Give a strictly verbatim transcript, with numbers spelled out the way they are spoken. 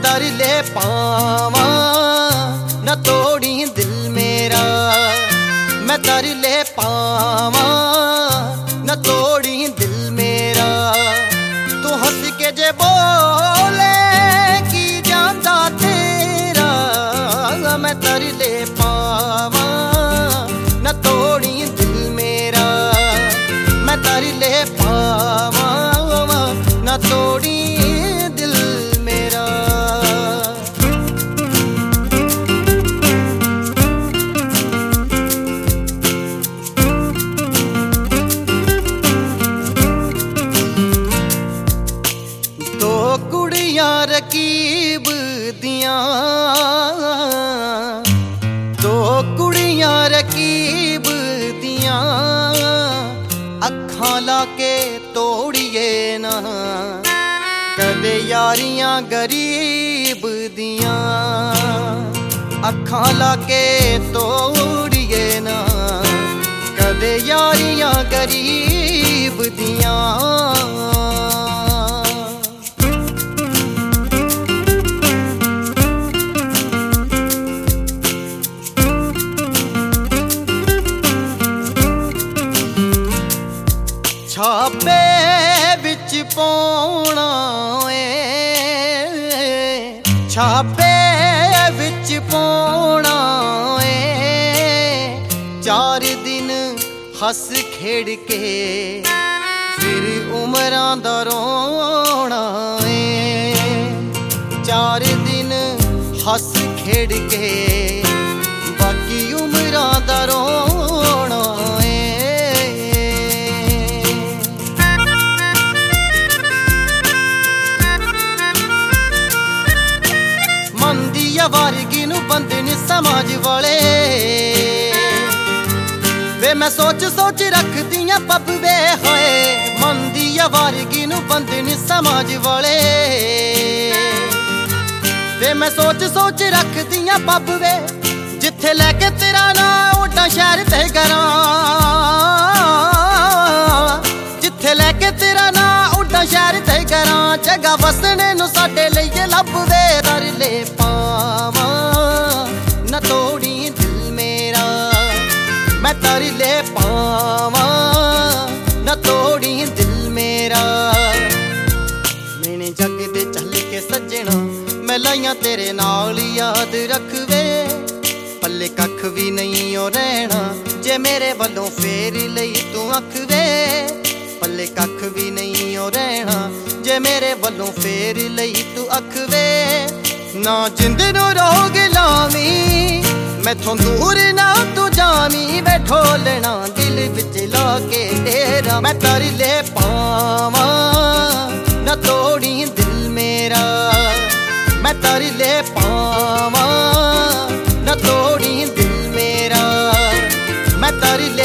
तरले पावा न तोड़ी दिल मेरा, मैं तरले पावा न तोड़ी दिल मेरा। तू हंस के जे बोले की जाता तेरा, मैं तरले पावा न तोड़ी दिल मेरा, मैं तरले पावा न तोड़ी दिल मेरा। दो कुड़ियां रकीब दियां, दो कुड़ियां रकीब दियां, अखां लाके तोड़िए ना कदे यारियां गरीब दियां, अखां लाके तोड़िए ना कदे यारियां गरीब दियां। छापे विच पौना ए, छापे विच पौना ए, चार दिन हस खेड़ के फिर उमरां दा रोना ए, चार दिन हस खेड़ के बाकी उमरां दा रोना ए। वारगी नू बंदे नी समाज वाले वे, मैं सोच सोच रख दियां पब वे होए, मन दी वारगी नू बंदे नी समाज वाले वे, मैं सोच सोच रख दियां पब वे, जिथे लैके तेरा ना ओडा शहर ते घरां, जिथे लैके तेरा ना ओडा शहर ते घरां, जगह वसने नू साडे लईए लभ वे। तरले पावा न तोड़ी दिल मेरा, मैं तरले पावा न तोड़ी दिल मेरा। मैंने जग दे चल के सजना मैं लाइया तेरे नाल याद रखवे, पल्ले कख भी नहीं ओ रहना जे मेरे वलों फेर लई तू अखवे, पल्ले कख भी नहीं ओ रहना जे मेरे वलों फेर लई तू अखवे। ना जिंद नू रोग लावी मैथों दूर ना तू जावी, बैठो लेना दिल विच लाके तेरा, मैं तरले पावा न तोड़ी दिल मेरा, मैं तरले पावा न तोड़ी दिल मेरा, मैं तरले